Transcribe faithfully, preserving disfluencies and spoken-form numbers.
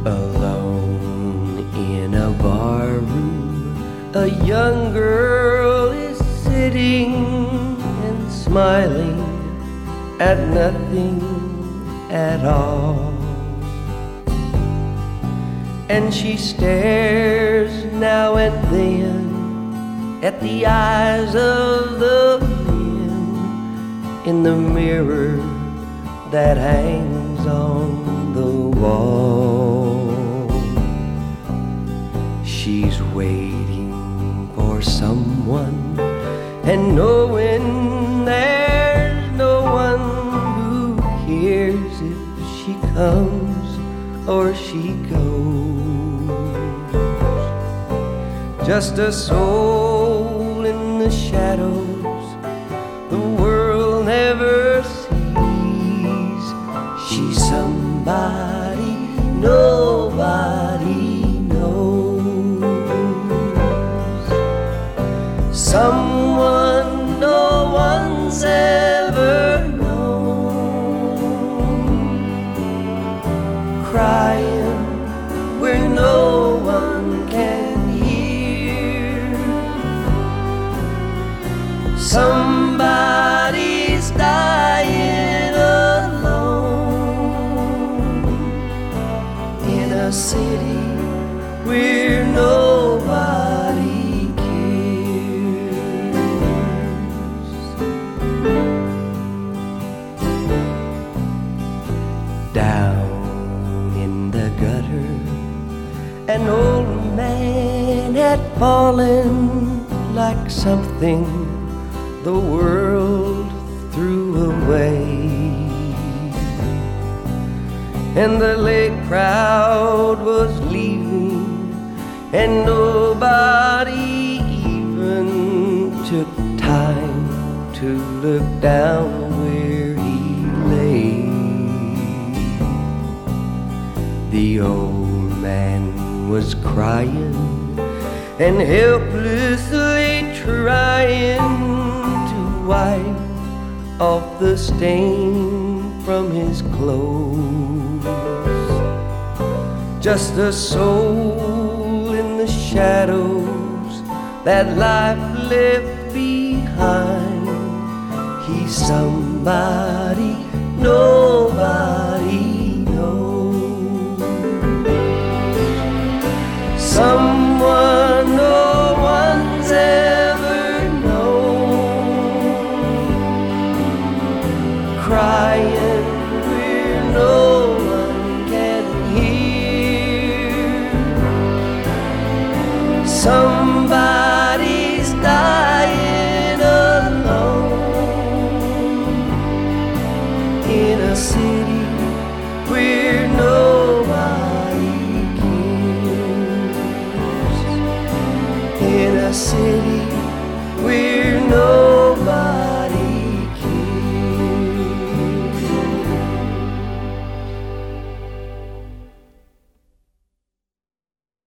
Alone in a barroom, a young girl is sitting and smiling at nothing at all. And she stares now and then at the eyes of the men in the mirror that hangs on the wall. She's waiting for someone and knowing there's no one who cares if she comes or she goes. Just a soul in the shadows the world never sees. She's somebody nobody knows, someone no one's ever known, crying where no one can hear. Somebody's dying alone in a city where nobody cares. Down in the gutter, an old man had fallen like something the world threw away, and the late crowd was leaving, and nobody even took time to look down where he lay. The old man was crying and helplessly trying to wipe off the stain from his clothes. Just a soul in the shadows that life left behind. He's somebody nobody knows, someone no one's ever known, crying where no one can hear. Somebody's dying alone in a city